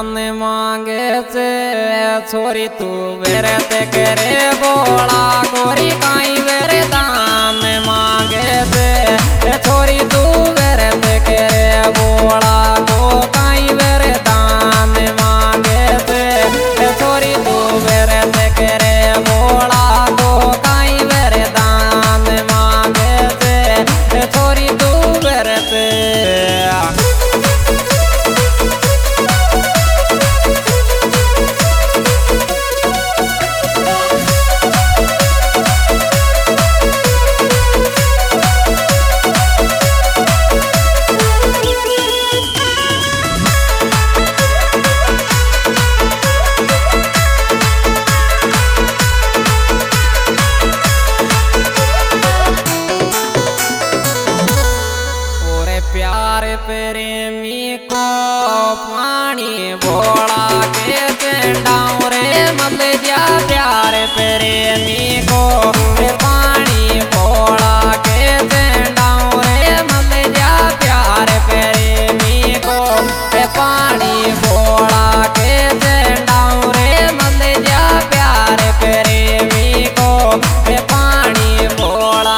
दान मांगे से छोरी तू व्रत करे बोला गोरी काई वेरे दान मांगे से छोरी तू व्रत करे बोला तो काई वेरे दान मांगे से छोरी तू व्रत करे बोला तो काई वेरे दान मांगे से छोरी तू व्रत प्यारे प्रेमी को पानी बोला के चंडाऊ रे मल जा प्यारे प्रेमी को पानी बोला के चंडाऊ रे मल जा प्यारे प्रेमी को पानी बोला के चंडाऊ रे मल जा प्यारे प्रेमी को पानी बोला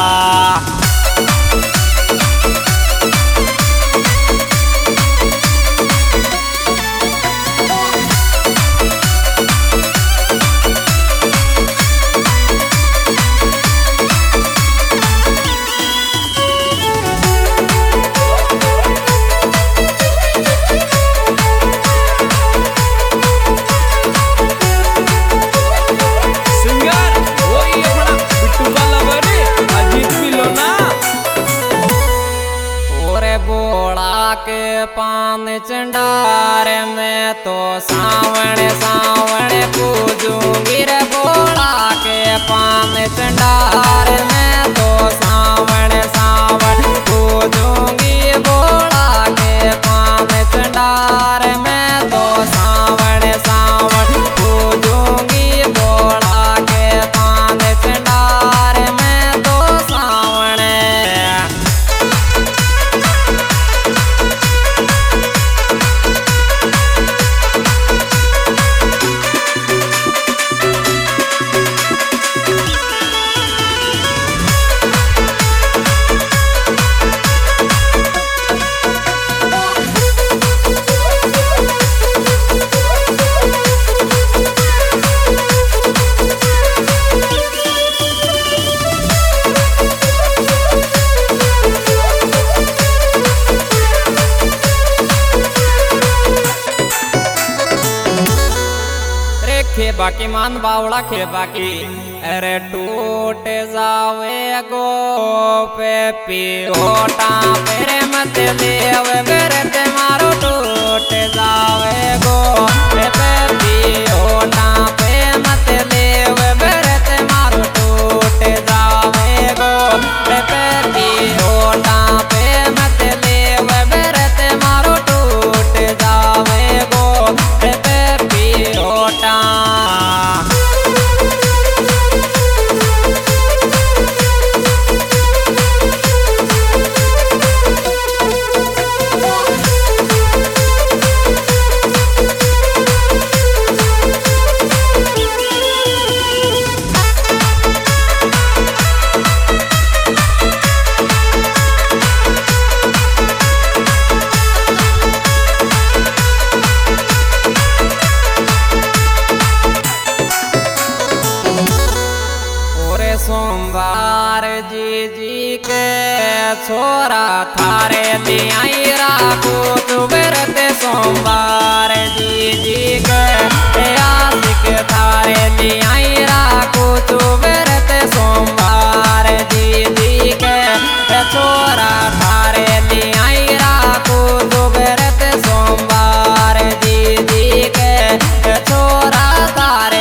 के पान चंडार में तो सावण सावण पूजूंगी रे बोला के पान चंडार में तो सावण सावण पूजूंगी बोला के पान चंडार में तो सावण सावण पूजूंगी बोला के पान चंडार में तो सावण खे बाकी मान बावड़ा खे बाकी अरे टूट जावे गो पे पियोटा मेरे मत देव मेरे ते मारो टूट जावे गो पे पियोटा पे मत देव मेरे ते मारो टूट जावे गो पे पियोटा पे मत देव मेरे ते मारो टूट जावे गो पे पियोटा सोमवार जी के छोरा थारे दियाई राखू तू व्रत सोमवार जी के आशिक थारे दियाई राखू तू व्रत सोमवार जी के छोरा थारे दियाई राखू तू व्रत सोमवार जी के छोरा थारे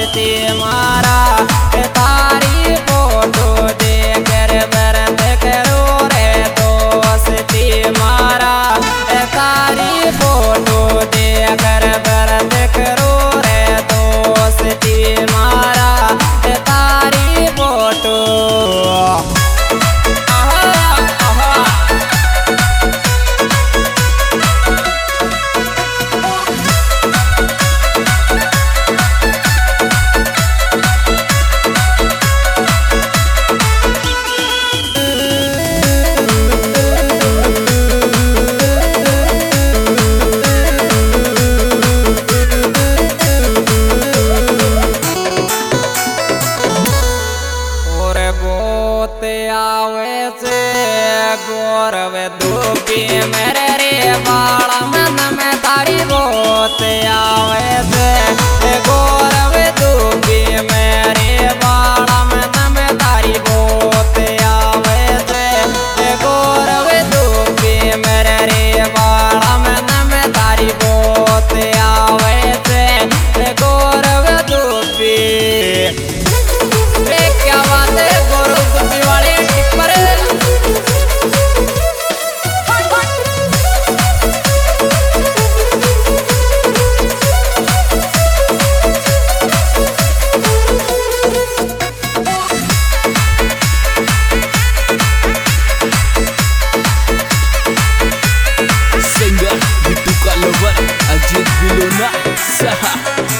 दोस्ती मारा तारी फोटो देकर व्रत करो रे दोस्ती मारा तारी फोटो देकर व्रत करो रे दोस्ती मारा तारी फोटो। आवे से गौरव धूपी मेरे रे बाड़ा मन में तारी बहुत आवे से गौरव धूपी मेरे बाड़ा मन में तारी बहुत आवे से गौरव धूपी मेरे रे बाड़ा मन में तारी बहुत आवे से गौरव धूपी। क्या बात है गौरव धूपी वाले टिप्पर। सिंगर बिट्टू का लवर अजीत बिलोना सहा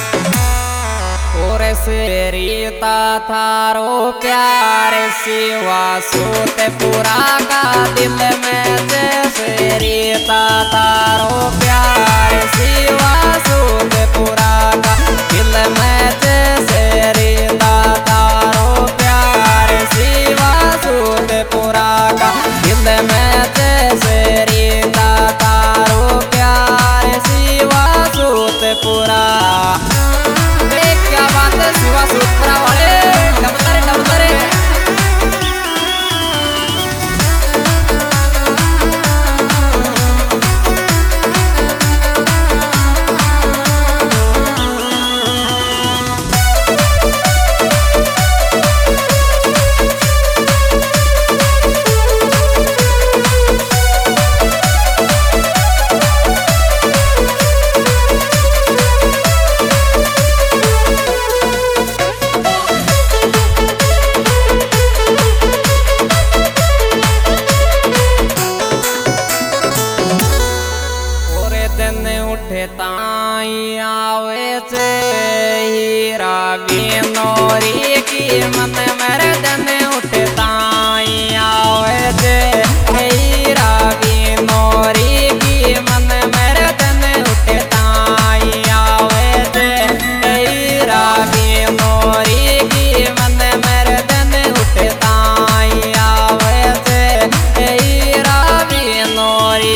और रीता थारो प्यार सिवा सूत पूरा का दिल में जैसे रीता थारो प्यार सिवा सूत पूरा का दिल में जैसे रीता थारो प्यार सिवा सूत पूरा का दिल में जैसे रीता थारो प्यार सिवा सूत पूरा। क्या बात है शिवा सूत्रा वाले डबतरे डबतरे। ताई आवे से हीरा बिनोरी की मन मेरे दिन उठे ताई आवे से हीरा बिनोरी की मन मेरे दिन उठे ताई आवे से हीरा बिनोरी की मन मेरे दिन उठे ताई आवे से हीरा बिनोरी।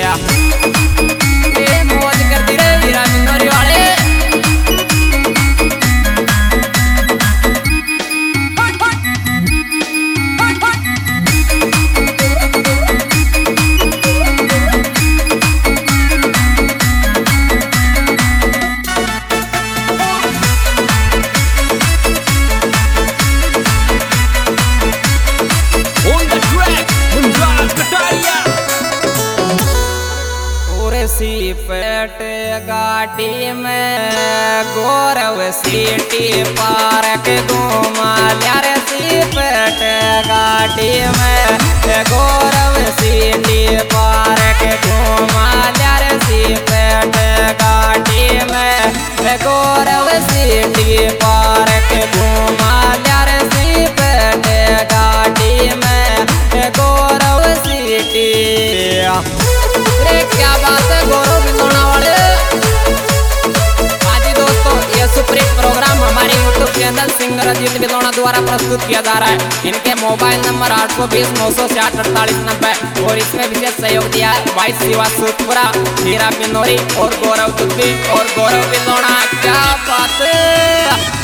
पेट गाड़ी में गौरव सीटी पार्क घूमा लिया रे सी पेट गाड़ी में गौरव सीटी पार्क घूमा लिया रे सी पेट गाड़ी में गौरव सीटी पार्क घूमा लिया रे सी पेट गाड़ी में गौरव सीटी। क्या बात है गौरव बिलोना वाले। आज दोस्तों ये सुप्रीम प्रोग्राम हमारे YouTube channel singer Ajit Bilona द्वारा प्रस्तुत किया जा रहा है। इनके मोबाइल नंबर 820 960 4890 और इसमें विशेष सहयोग दिया है भाई शिवा सूतपुरा, हीरा बिनोरी और गौरव धूपी और गौरव बिलोना। क्या बात है।